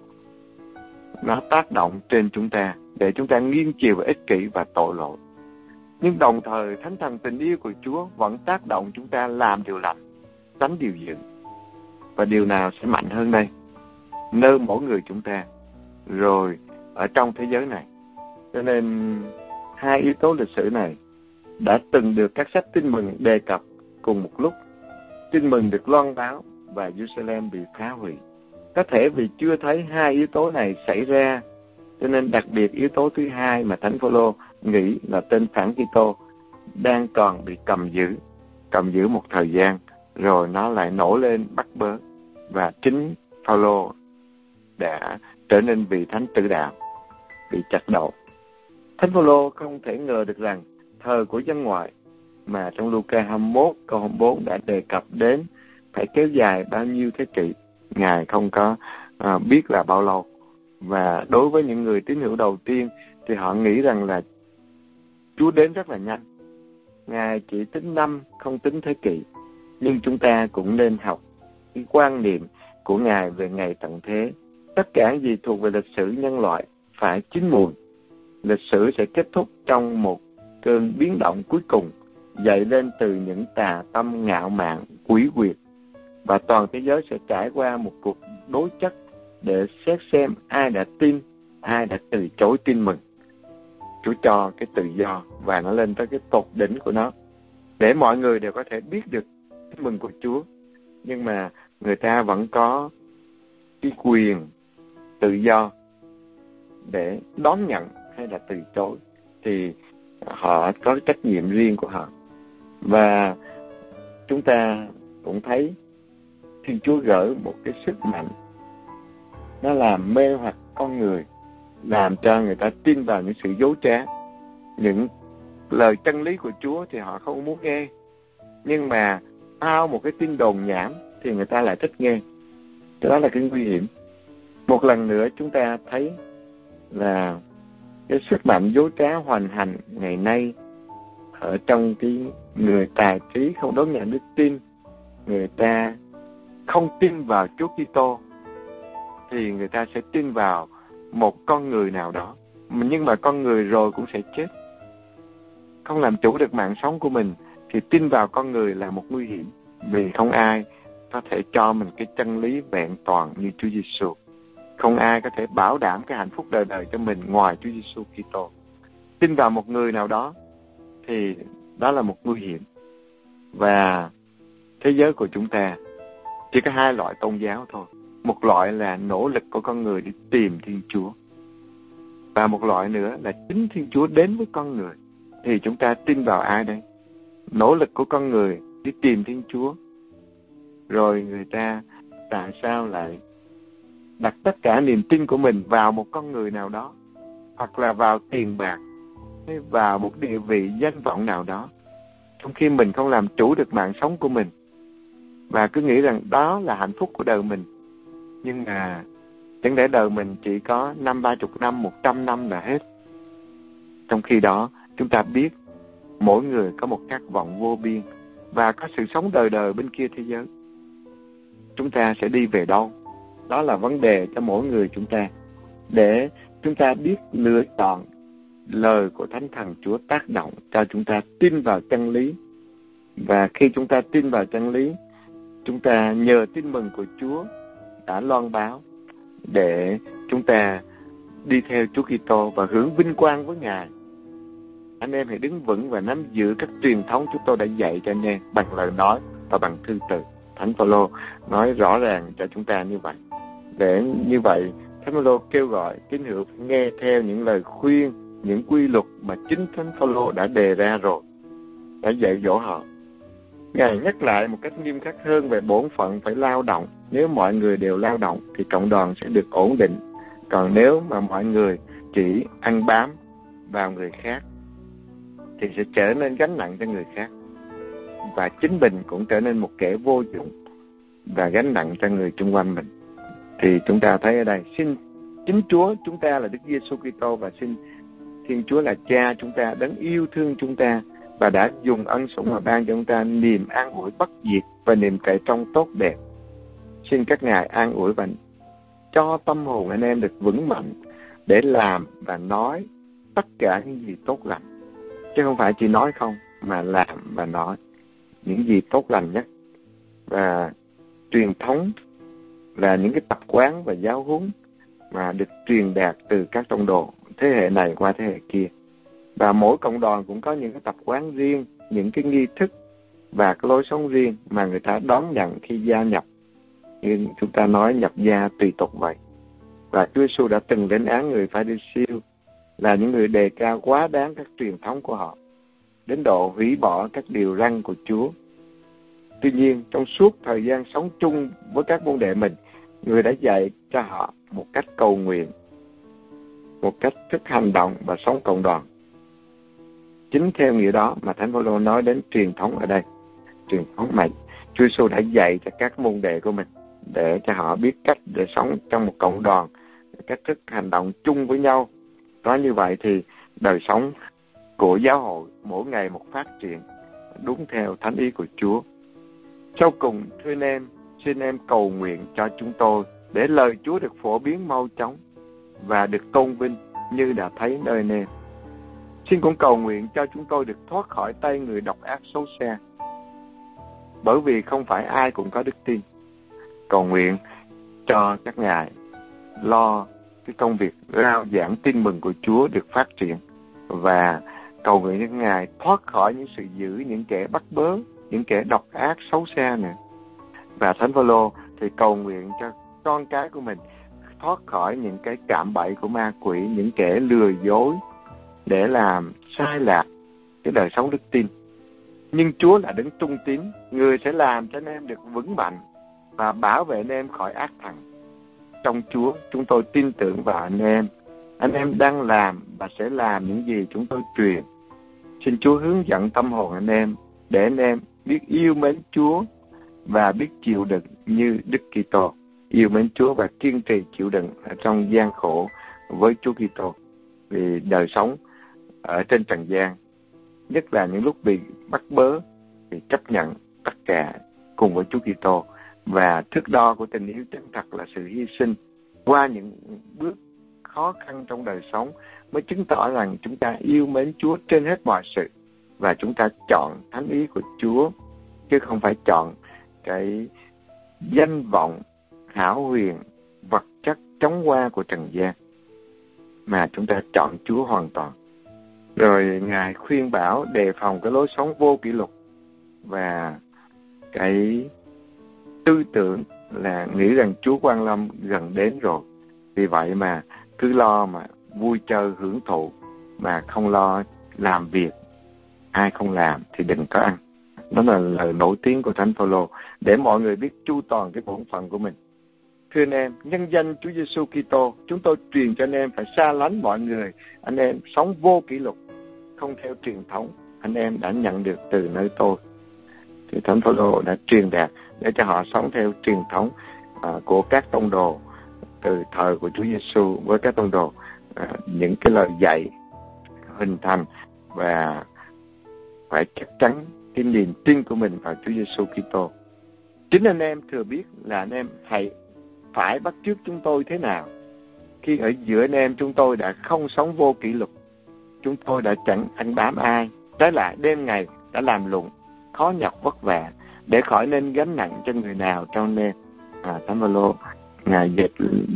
nó tác động trên chúng ta để chúng ta nghiêng chiều và ích kỷ và tội lỗi. Nhưng đồng thời Thánh Thần tình yêu của Chúa vẫn tác động chúng ta làm điều lành, tránh điều dữ. Và điều nào sẽ mạnh hơn đây? Nơi mỗi người chúng ta, rồi ở trong thế giới này. Cho nên hai yếu tố lịch sử này đã từng được các sách tin mừng đề cập cùng một lúc. Tin mừng được loan báo và Jerusalem bị phá hủy. Có thể vì chưa thấy hai yếu tố này xảy ra, cho nên đặc biệt yếu tố thứ hai mà Thánh Phaolô nghĩ là tên Phản Kitô đang còn bị cầm giữ, cầm giữ một thời gian, rồi nó lại nổi lên bắt bớ, và chính Phaolô đã trở nên vị thánh tử đạo, bị chặt đầu. Thánh Phaolô không thể ngờ được rằng thời của dân ngoại mà trong Luca hai mươi mốt câu hai mươi bốn đã đề cập đến phải kéo dài bao nhiêu thế kỷ, Ngài không có à, biết là bao lâu. Và đối với những người tín hữu đầu tiên thì họ nghĩ rằng là Chúa đến rất là nhanh. Ngài chỉ tính năm, không tính thế kỷ. Nhưng chúng ta cũng nên học cái quan niệm của Ngài về ngày tận thế. Tất cả gì thuộc về lịch sử nhân loại phải chín mùi. Lịch sử sẽ kết thúc trong một cơn biến động cuối cùng, dậy lên từ những tà tâm ngạo mạn, quỷ quyệt. Và toàn thế giới sẽ trải qua một cuộc đối chất để xét xem ai đã tin, ai đã từ chối tin mừng. Chúa cho cái tự do và nó lên tới cái tột đỉnh của nó, để mọi người đều có thể biết được tin mừng của Chúa. Nhưng mà người ta vẫn có cái quyền tự do để đón nhận hay là từ chối, thì họ có trách nhiệm riêng của họ. Và chúng ta cũng thấy Thiên Chúa gửi một cái sức mạnh, nó làm mê hoặc con người, làm cho người ta tin vào những sự dối trá. Những lời chân lý của Chúa thì họ không muốn nghe, nhưng mà ao một cái tin đồn nhảm thì người ta lại thích nghe. Đó là cái nguy hiểm. Một lần nữa chúng ta thấy là cái sức mạnh dối trá hoành hành ngày nay ở trong cái người tài trí không đón nhận đức tin, người ta không tin vào Chúa Kitô, thì người ta sẽ tin vào một con người nào đó. Nhưng mà con người rồi cũng sẽ chết. Không làm chủ được mạng sống của mình thì tin vào con người là một nguy hiểm. Vì không ai có thể cho mình cái chân lý vẹn toàn như Chúa Giêsu. Không ai có thể bảo đảm cái hạnh phúc đời đời cho mình ngoài Chúa Giêsu Kitô. Tin vào một người nào đó thì đó là một nguy hiểm. Và thế giới của chúng ta chỉ có hai loại tôn giáo thôi. Một loại là nỗ lực của con người đi tìm Thiên Chúa, và một loại nữa là chính Thiên Chúa đến với con người. Thì chúng ta tin vào ai đây? Nỗ lực của con người đi tìm Thiên Chúa, rồi người ta tại sao lại đặt tất cả niềm tin của mình vào một con người nào đó, hoặc là vào tiền bạc, hay vào một địa vị danh vọng nào đó, trong khi mình không làm chủ được mạng sống của mình, và cứ nghĩ rằng đó là hạnh phúc của đời mình. Nhưng mà chẳng lẽ đời mình chỉ có năm, ba chục năm, một trăm năm là hết? Trong khi đó, chúng ta biết mỗi người có một khát vọng vô biên và có sự sống đời đời bên kia thế giới. Chúng ta sẽ đi về đâu? Đó là vấn đề cho mỗi người chúng ta, để chúng ta biết lựa chọn lời của Thánh Thần Chúa tác động cho chúng ta tin vào chân lý. Và khi chúng ta tin vào chân lý, chúng ta nhờ tin mừng của Chúa đã loan báo để chúng ta đi theo Chúa Kitô và hưởng vinh quang với Ngài. Anh em hãy đứng vững và nắm giữ các truyền thống chúng tôi đã dạy cho anh em bằng lời nói và bằng thư từ. Thánh Phaolô nói rõ ràng cho chúng ta như vậy. Để như vậy, Thánh Phaolô kêu gọi tín hữu nghe theo những lời khuyên, những quy luật mà chính Thánh Phaolô đã đề ra rồi, đã dạy dỗ họ. Ngài nhắc lại một cách nghiêm khắc hơn về bổn phận phải lao động. Nếu mọi người đều lao động thì cộng đoàn sẽ được ổn định. Còn nếu mà mọi người chỉ ăn bám vào người khác thì sẽ trở nên gánh nặng cho người khác, và chính mình cũng trở nên một kẻ vô dụng và gánh nặng cho người chung quanh mình. Thì chúng ta thấy ở đây, xin chính Chúa chúng ta là Đức Giêsu Kitô, và xin Thiên Chúa là Cha chúng ta, đấng yêu thương chúng ta và đã dùng ân sủng mà ban cho chúng ta niềm an ủi bất diệt và niềm cậy trong tốt đẹp. Xin các ngài an ủi và cho tâm hồn anh em được vững mạnh để làm và nói tất cả những gì tốt lành, chứ không phải chỉ nói không, mà làm và nói những gì tốt lành nhất. Và truyền thống là những cái tập quán và giáo huấn mà được truyền đạt từ các tông đồ thế hệ này qua thế hệ kia. Và mỗi cộng đoàn cũng có những cái tập quán riêng, những cái nghi thức và cái lối sống riêng mà người ta đón nhận khi gia nhập. Như chúng ta nói nhập gia tùy tục vậy. Và Chúa Giêsu đã từng lên án người Pha-ri-siêu là những người đề cao quá đáng các truyền thống của họ, đến độ hủy bỏ các điều răn của Chúa. Tuy nhiên, trong suốt thời gian sống chung với các môn đệ mình, người đã dạy cho họ một cách cầu nguyện, một cách thức hành động và sống cộng đoàn. Chính theo nghĩa đó mà Thánh Phaolô nói đến truyền thống ở đây. Truyền thống mà Chúa Giêsu đã dạy cho các môn đệ của mình, để cho họ biết cách để sống trong một cộng đoàn, cách thức hành động chung với nhau. Có như vậy thì đời sống của giáo hội mỗi ngày một phát triển đúng theo thánh ý của Chúa. Sau cùng, thưa anh em, xin em cầu nguyện cho chúng tôi để lời Chúa được phổ biến mau chóng và được tôn vinh như đã thấy nơi anh em. Xin cũng cầu nguyện cho chúng tôi được thoát khỏi tay người độc ác xấu xa, bởi vì không phải ai cũng có đức tin. Cầu nguyện cho các ngài lo cái công việc rao giảng tin mừng của Chúa được phát triển, và cầu nguyện cho các ngài thoát khỏi những sự dữ, những kẻ bắt bớ, những kẻ độc ác xấu xa nữa. Và Thánh Phaolô thì cầu nguyện cho con cái của mình thoát khỏi những cái cạm bẫy của ma quỷ, những kẻ lừa dối để làm sai lạc cái đời sống đức tin. Nhưng Chúa là đấng trung tín, người sẽ làm cho anh em được vững mạnh và bảo vệ anh em khỏi ác thần. Trong Chúa, chúng tôi tin tưởng vào anh em. Anh em đang làm và sẽ làm những gì chúng tôi truyền. Xin Chúa hướng dẫn tâm hồn anh em, để anh em biết yêu mến Chúa và biết chịu đựng như Đức Kitô, yêu mến Chúa và kiên trì chịu đựng ở trong gian khổ với Chúa Kitô. Vì đời sống ở trên trần gian, nhất là những lúc bị bắt bớ, thì chấp nhận tất cả cùng với Chúa Kitô. Và thước đo của tình yêu chân thật là sự hy sinh qua những bước khó khăn trong đời sống, mới chứng tỏ rằng chúng ta yêu mến Chúa trên hết mọi sự, và chúng ta chọn thánh ý của Chúa, chứ không phải chọn cái danh vọng, hão huyền, vật chất chóng qua của trần gian, mà chúng ta chọn Chúa hoàn toàn. Rồi Ngài khuyên bảo đề phòng cái lối sống vô kỷ luật và cái tư tưởng là nghĩ rằng Chúa Quan Lâm gần đến rồi. Vì vậy mà cứ lo mà vui chơi hưởng thụ mà không lo làm việc. Ai không làm thì đừng có ăn. Đó là lời nổi tiếng của Thánh Phaolô để mọi người biết chu toàn cái bổn phận của mình. Thưa anh em, nhân danh Chúa Giêsu Kitô, chúng tôi truyền cho anh em phải xa lánh mọi người. Anh em sống vô kỷ luật, không theo truyền thống anh em đã nhận được từ nơi tôi. Thì Thánh Phaolô đã truyền đạt để cho họ sống theo truyền thống à, của các tông đồ từ thời của Chúa Giêsu với các tông đồ, à, những cái lời dạy hình thành và phải chắc chắn cái niềm tin của mình vào Chúa Giêsu Kitô. Chính anh em thừa biết là anh em hãy phải bắt chước chúng tôi thế nào. Khi ở giữa anh em chúng tôi đã không sống vô kỷ luật, chúng tôi đã chẳng ăn bám ai, trái lại đêm ngày đã làm lụng, khó nhọc vất vả để khỏi nên gánh nặng cho người nào trong anh em. À, Thánh Phaolô Ngài dệt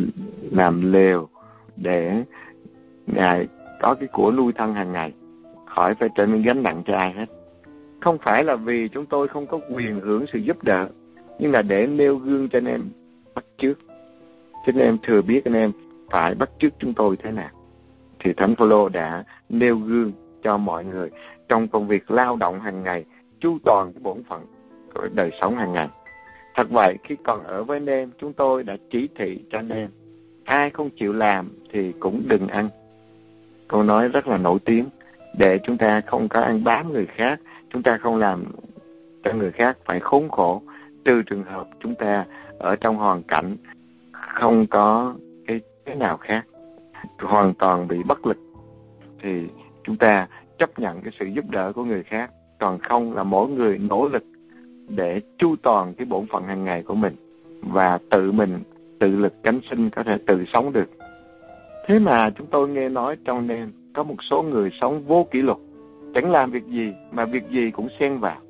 làm lều để Ngài có cái của nuôi thân hàng ngày, khỏi phải trở nên gánh nặng cho ai hết. Không phải là vì chúng tôi không có quyền hưởng sự giúp đỡ, nhưng là để nêu gương cho anh em bắt chước. Cho anh em thừa biết anh em phải bắt chước chúng tôi thế nào. Thì Thánh Phaolô đã nêu gương cho mọi người trong công việc lao động hàng ngày, chu toàn cái bổn phận của đời sống hàng ngày. Thật vậy, khi còn ở với anh em, chúng tôi đã chỉ thị cho anh em, ai không chịu làm thì cũng đừng ăn. Câu nói rất là nổi tiếng, để chúng ta không có ăn bám người khác, chúng ta không làm cho người khác phải khốn khổ, trừ trường hợp chúng ta ở trong hoàn cảnh không có cái thế nào khác, hoàn toàn bị bất lực, thì chúng ta chấp nhận cái sự giúp đỡ của người khác, còn không là mỗi người nỗ lực để chu toàn cái bổn phận hàng ngày của mình và tự mình tự lực cánh sinh, có thể tự sống được. Thế mà chúng tôi nghe nói trong nên có một số người sống vô kỷ luật, chẳng làm việc gì mà việc gì cũng xen vào.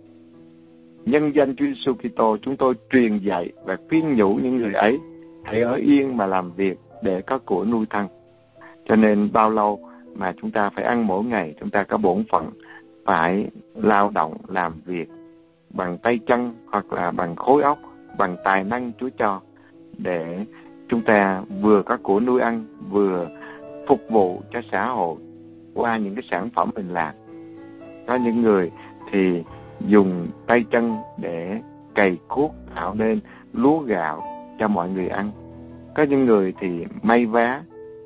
Nhân danh Chúa Giêsu Kitô, chúng tôi truyền dạy và khuyên nhủ những người ấy hãy ở yên mà làm việc để có của nuôi thân. Cho nên bao lâu mà chúng ta phải ăn mỗi ngày, chúng ta có bổn phận phải lao động làm việc bằng tay chân hoặc là bằng khối óc, bằng tài năng Chúa cho, để chúng ta vừa có của nuôi ăn, vừa phục vụ cho xã hội qua những cái sản phẩm mình làm. Có những người thì dùng tay chân để cày cuốc tạo nên lúa gạo cho mọi người ăn. Có những người thì may vá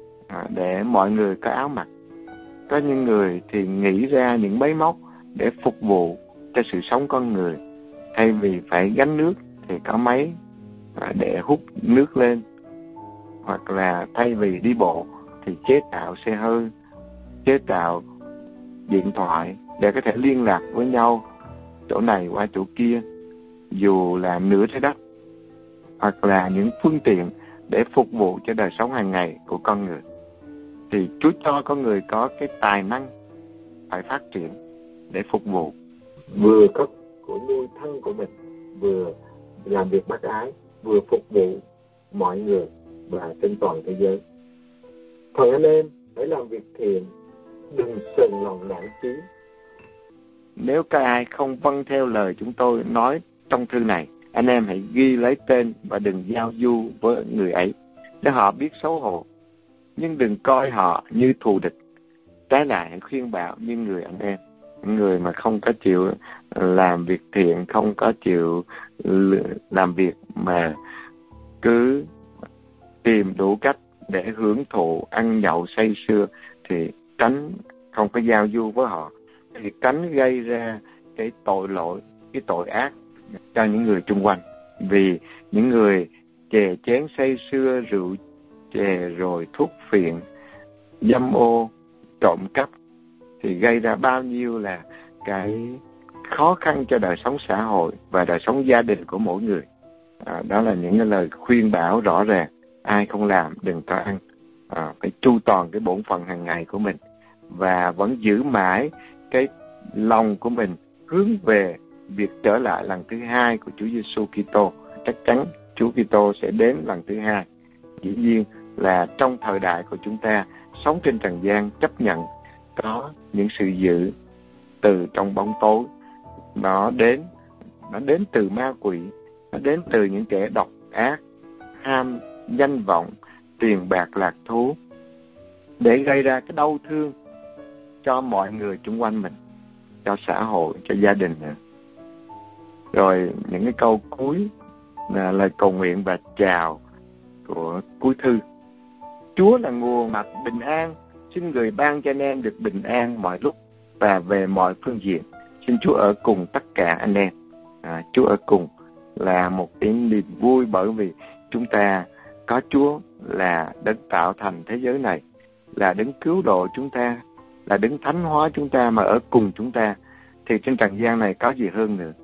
để mọi người có áo mặc. Có những người thì nghĩ ra những máy móc để phục vụ cho sự sống con người. Thay vì phải gánh nước thì có máy để hút nước lên. Hoặc là thay vì đi bộ thì chế tạo xe hơi, chế tạo điện thoại để có thể liên lạc với nhau chỗ này qua chỗ kia, dù là nửa trái đất, hoặc là những phương tiện để phục vụ cho đời sống hàng ngày của con người. Thì Chúa cho con người có cái tài năng phải phát triển để phục vụ, vừa có của nuôi thân của mình, vừa làm việc bác ái, vừa phục vụ mọi người và trên toàn thế giới. Còn anh em hãy làm việc thiện, đừng sờn lòng nản chí. Nếu có ai không vâng theo lời chúng tôi nói trong thư này, anh em hãy ghi lấy tên và đừng giao du với người ấy, để họ biết xấu hổ. Nhưng đừng coi họ như thù địch. Trái lại hãy khuyên bảo như người anh em. Người mà không có chịu làm việc thiện, không có chịu làm việc mà cứ tìm đủ cách để hưởng thụ, ăn nhậu say sưa, thì tránh không có giao du với họ, thì tránh gây ra cái tội lỗi, cái tội ác cho những người chung quanh. Vì những người chè chén say sưa, rượu chè rồi thuốc phiện, dâm ô, trộm cắp thì gây ra bao nhiêu là cái khó khăn cho đời sống xã hội và đời sống gia đình của mỗi người. À, đó là những cái lời khuyên bảo rõ ràng. Ai không làm đừng có ăn. À, phải chu toàn cái bổn phận hàng ngày của mình và vẫn giữ mãi cái lòng của mình hướng về việc trở lại lần thứ hai của Chúa Giêsu Kitô. Chắc chắn Chúa Kitô sẽ đến lần thứ hai. Dĩ nhiên là trong thời đại của chúng ta sống trên trần gian chấp nhận có những sự dữ từ trong bóng tối, nó đến nó đến từ ma quỷ, nó đến từ những kẻ độc ác, ham danh vọng, tiền bạc lạc thú, để gây ra cái đau thương cho mọi người xung quanh mình, cho xã hội, cho gia đình nữa. Rồi những cái câu cuối là lời cầu nguyện và chào của cuối thư. Chúa là nguồn mạch bình an, xin người ban cho anh em được bình an mọi lúc và về mọi phương diện. Xin Chúa ở cùng tất cả anh em. À, Chúa ở cùng là một cái niềm vui, bởi vì chúng ta có Chúa là đấng tạo thành thế giới này, là đấng cứu độ chúng ta, là đấng thánh hóa chúng ta, mà ở cùng chúng ta thì trên trần gian này có gì hơn nữa.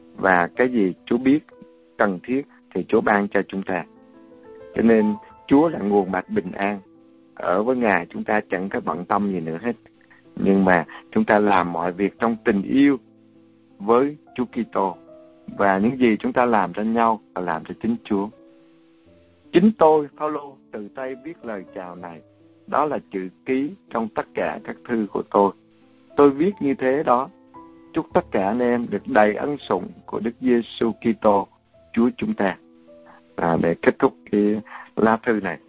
Và cái gì Chúa biết cần thiết thì Chúa ban cho chúng ta. Cho nên Chúa là nguồn mạch bình an. Ở với Ngài chúng ta chẳng có bận tâm gì nữa hết, nhưng mà chúng ta làm mọi việc trong tình yêu với Chúa Kitô, và những gì chúng ta làm cho nhau là làm cho chính Chúa. Chính tôi, Phaolô, từ tay viết lời chào này. Đó là chữ ký trong tất cả các thư của tôi. Tôi viết như thế đó. Chúc tất cả anh em được đầy ân sủng của Đức Giêsu Kitô, Chúa chúng ta. À, để kết thúc cái lá thư này,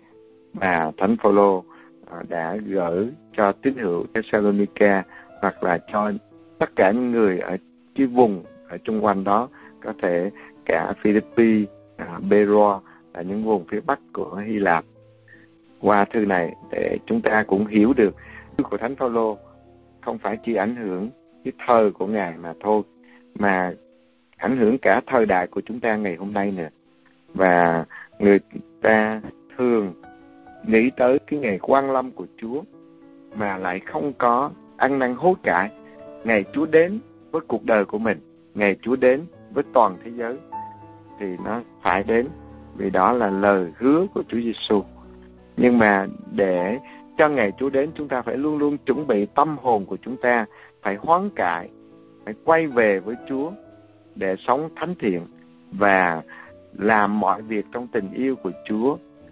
mà Thánh Phaolô đã gửi cho tín hữu Thessalonica, hoặc là cho tất cả những người ở cái vùng ở xung quanh đó, có thể cả Philippi, à, Bê-rô, là những vùng phía bắc của Hy Lạp. Qua thư này để chúng ta cũng hiểu được thư của Thánh Phaolô không phải chỉ ảnh hưởng cái thời của Ngài mà thôi, mà ảnh hưởng cả thời đại của chúng ta ngày hôm nay nữa. Và người ta thường nghĩ tới cái ngày quang lâm của Chúa mà lại không có ăn năn hối cải. Ngày Chúa đến với cuộc đời của mình, ngày Chúa đến với toàn thế giới, thì nó phải đến, vì đó là lời hứa của Chúa Giêsu. Nhưng mà để cho ngày Chúa đến, chúng ta phải luôn luôn chuẩn bị tâm hồn của chúng ta, phải hoán cải, phải quay về với Chúa để sống thánh thiện và làm mọi việc trong tình yêu của Chúa,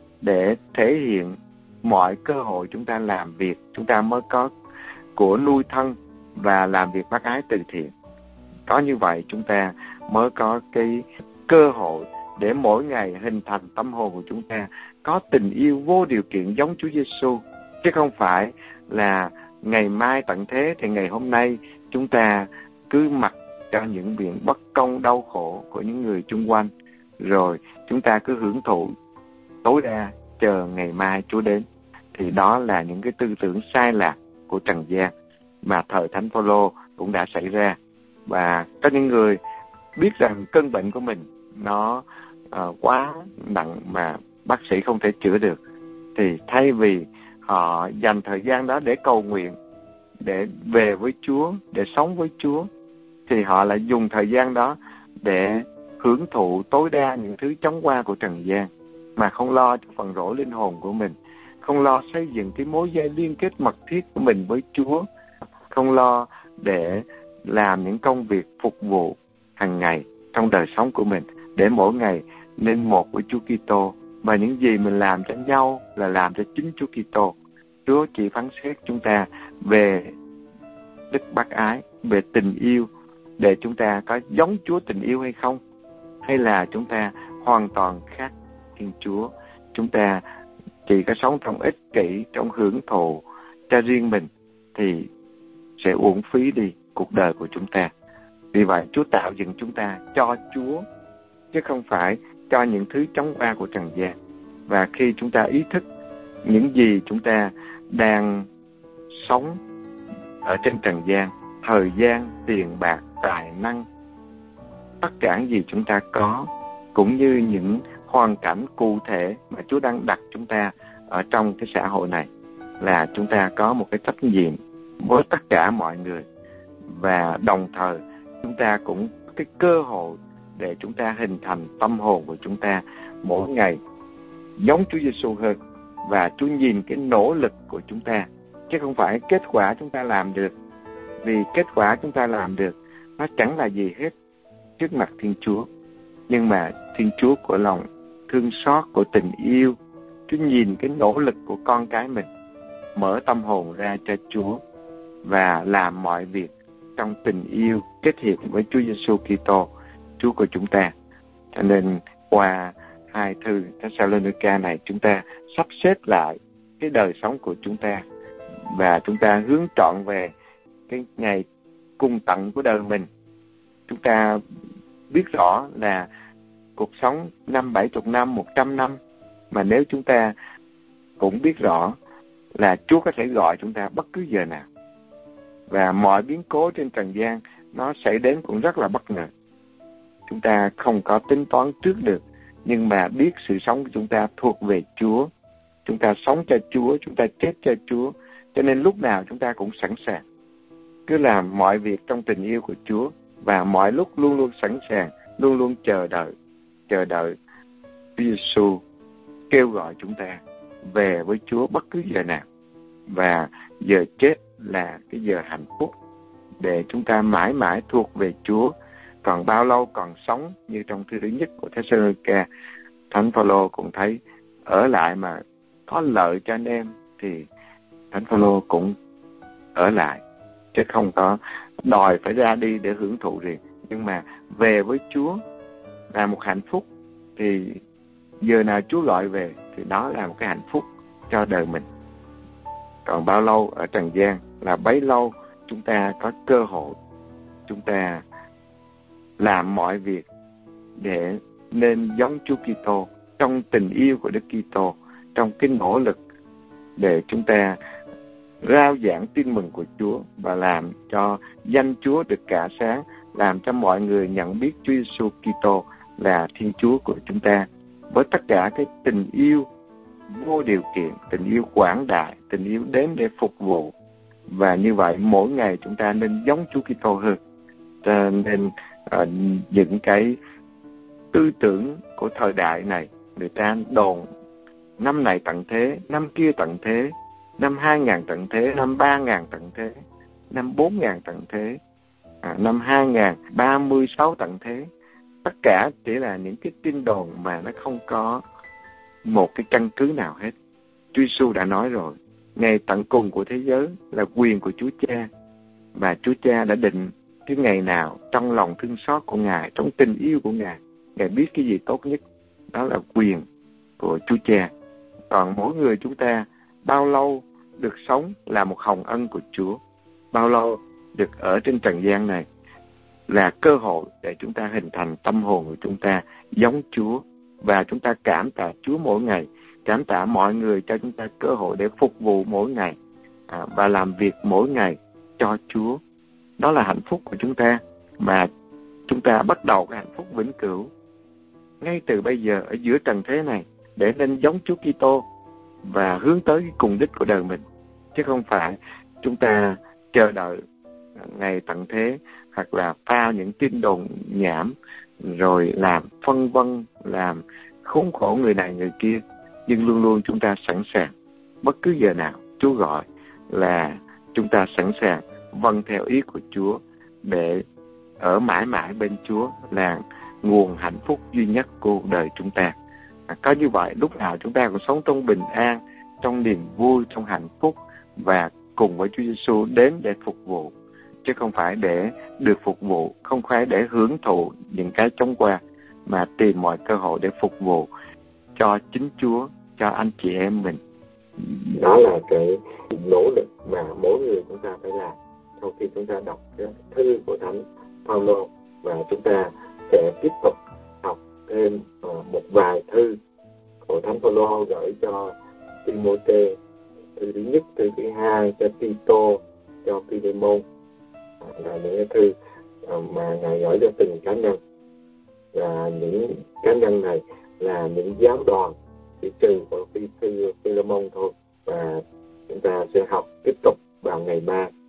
để thể hiện mọi cơ hội chúng ta làm việc, chúng ta mới có của nuôi thân và làm việc bác ái từ thiện. Có như vậy chúng ta mới có cái cơ hội để mỗi ngày hình thành tâm hồn của chúng ta có tình yêu vô điều kiện giống Chúa Giêsu, chứ không phải là ngày mai tận thế thì ngày hôm nay chúng ta cứ mặc cho những việc bất công đau khổ của những người xung quanh, rồi chúng ta cứ hưởng thụ tối đa chờ ngày mai Chúa đến. Thì đó là những cái tư tưởng sai lạc của trần gian mà thời Thánh Phaolô cũng đã xảy ra. Và có những người biết rằng cơn bệnh của mình nó uh, quá nặng mà bác sĩ không thể chữa được, thì thay vì họ dành thời gian đó để cầu nguyện, để về với Chúa, để sống với Chúa, thì họ lại dùng thời gian đó để hưởng thụ tối đa những thứ chóng qua của trần gian, mà không lo cho phần rỗi linh hồn của mình, không lo xây dựng cái mối dây liên kết mật thiết của mình với Chúa, không lo để làm những công việc phục vụ hàng ngày trong đời sống của mình, để mỗi ngày nên một với Chúa Kitô. Và những gì mình làm cho nhau là làm cho chính Chúa Kitô. Chúa chỉ phán xét chúng ta về đức bác ái, về tình yêu, để chúng ta có giống Chúa tình yêu hay không, hay là chúng ta hoàn toàn khác Thiên Chúa. Chúng ta chỉ có sống trong ích kỷ, trong hưởng thụ cho riêng mình, thì sẽ uổng phí đi cuộc đời của chúng ta. Vì vậy Chúa tạo dựng chúng ta cho Chúa, chứ không phải cho những thứ chóng qua của trần gian. Và khi chúng ta ý thức những gì chúng ta đang sống ở trên trần gian, thời gian, tiền bạc, tài năng, tất cả những gì chúng ta có, cũng như những hoàn cảnh cụ thể mà Chúa đang đặt chúng ta ở trong cái xã hội này, là chúng ta có một cái trách nhiệm với tất cả mọi người. Và đồng thời chúng ta cũng có cái cơ hội để chúng ta hình thành tâm hồn của chúng ta mỗi ngày giống Chúa Giêsu hơn. Và Chúa nhìn cái nỗ lực của chúng ta, chứ không phải kết quả chúng ta làm được. Vì kết quả chúng ta làm được nó chẳng là gì hết trước mặt Thiên Chúa. Nhưng mà Thiên Chúa của lòng thương xót, của tình yêu. Chúa nhìn cái nỗ lực của con cái mình, mở tâm hồn ra cho Chúa và làm mọi việc trong tình yêu kết hiệp với Chúa Giêsu Kitô, Chúa của chúng ta. Cho nên qua hai thư Thessalonica này, chúng ta sắp xếp lại cái đời sống của chúng ta và chúng ta hướng trọn về cái ngày cùng tận của đời mình. Chúng ta biết rõ là cuộc sống năm bảy chục năm, một trăm năm, mà nếu chúng ta cũng biết rõ là Chúa có thể gọi chúng ta bất cứ giờ nào. Và mọi biến cố trên trần gian nó xảy đến cũng rất là bất ngờ. Chúng ta không có tính toán trước được, nhưng mà biết sự sống của chúng ta thuộc về Chúa. Chúng ta sống cho Chúa, chúng ta chết cho Chúa. Cho nên lúc nào chúng ta cũng sẵn sàng. Cứ làm mọi việc trong tình yêu của Chúa và mọi lúc luôn luôn sẵn sàng, luôn luôn chờ đợi, chờ đợi Chúa Giêsu kêu gọi chúng ta về với Chúa bất cứ giờ nào. Và giờ chết là cái giờ hạnh phúc để chúng ta mãi mãi thuộc về Chúa. Còn bao lâu còn sống, như trong thư thứ nhất của Thessalonica, Thánh Phaolô cũng thấy ở lại mà có lợi cho anh em thì Thánh Phaolô cũng ở lại, chứ không có đòi phải ra đi để hưởng thụ riêng. Nhưng mà về với Chúa là một hạnh phúc, thì giờ nào Chúa gọi về thì đó là một cái hạnh phúc cho đời mình. Còn bao lâu ở trần gian là bấy lâu chúng ta có cơ hội, chúng ta làm mọi việc để nên giống Chúa Kitô, trong tình yêu của Đức Kitô, trong cái nỗ lực để chúng ta rao giảng tin mừng của Chúa và làm cho danh Chúa được cả sáng, làm cho mọi người nhận biết Chúa Giêsu Kitô là Thiên Chúa của chúng ta, với tất cả cái tình yêu vô điều kiện, tình yêu quảng đại, tình yêu đến để phục vụ. Và như vậy mỗi ngày chúng ta nên giống Chúa Kitô hơn. Cho nên uh, những cái tư tưởng của thời đại này, người ta đồn năm này tận thế, năm kia tận thế, năm hai ngàn tận thế, năm ba ngàn tận thế, năm bốn ngàn tận thế, à, năm hai ngàn ba mươi sáu tận thế. Tất cả chỉ là những cái tin đồn mà nó không có một cái căn cứ nào hết. Chúa Giêsu đã nói rồi, ngày tận cùng của thế giới là quyền của Chúa Cha, và Chúa Cha đã định cái ngày nào trong lòng thương xót của Ngài, trong tình yêu của Ngài, Ngài biết cái gì tốt nhất, đó là quyền của Chúa Cha. Còn mỗi người chúng ta bao lâu được sống là một hồng ân của Chúa, bao lâu được ở trên trần gian này là cơ hội để chúng ta hình thành tâm hồn của chúng ta giống Chúa. Và chúng ta cảm tạ Chúa mỗi ngày, cảm tạ mọi người cho chúng ta cơ hội để phục vụ mỗi ngày, à, và làm việc mỗi ngày cho Chúa. Đó là hạnh phúc của chúng ta, mà chúng ta bắt đầu cái hạnh phúc vĩnh cửu ngay từ bây giờ ở giữa trần thế này, để nên giống Chúa Kitô và hướng tới cái cùng đích của đời mình, chứ không phải chúng ta chờ đợi ngày tận thế, hoặc là pha những tin đồn nhảm rồi làm phân vân, làm khốn khổ người này người kia. Nhưng luôn luôn chúng ta sẵn sàng, bất cứ giờ nào Chúa gọi là chúng ta sẵn sàng vâng theo ý của Chúa, để ở mãi mãi bên Chúa là nguồn hạnh phúc duy nhất của đời chúng ta. À, có như vậy lúc nào chúng ta cũng sống trong bình an, trong niềm vui, trong hạnh phúc, và cùng với Chúa Giêsu đến để phục vụ, chứ không phải để được phục vụ, không phải để hưởng thụ những cái chóng qua, mà tìm mọi cơ hội để phục vụ cho chính Chúa, cho anh chị em mình. Đó là cái nỗ lực mà mỗi người chúng ta phải làm sau khi chúng ta đọc cái thư của Thánh Phaolô, và chúng ta sẽ tiếp tục học thêm uh, một vài thư của Thánh Phaolô gửi cho Timôthê, thư thứ nhất, thư thứ hai cho Tito, cho Philemon, là những cái thư uh, mà Ngài gửi cho từng cá nhân. Và những cá nhân này là những giáo đoàn, chỉ trừ của Philemon thôi. Và chúng ta sẽ học tiếp tục vào ngày mai.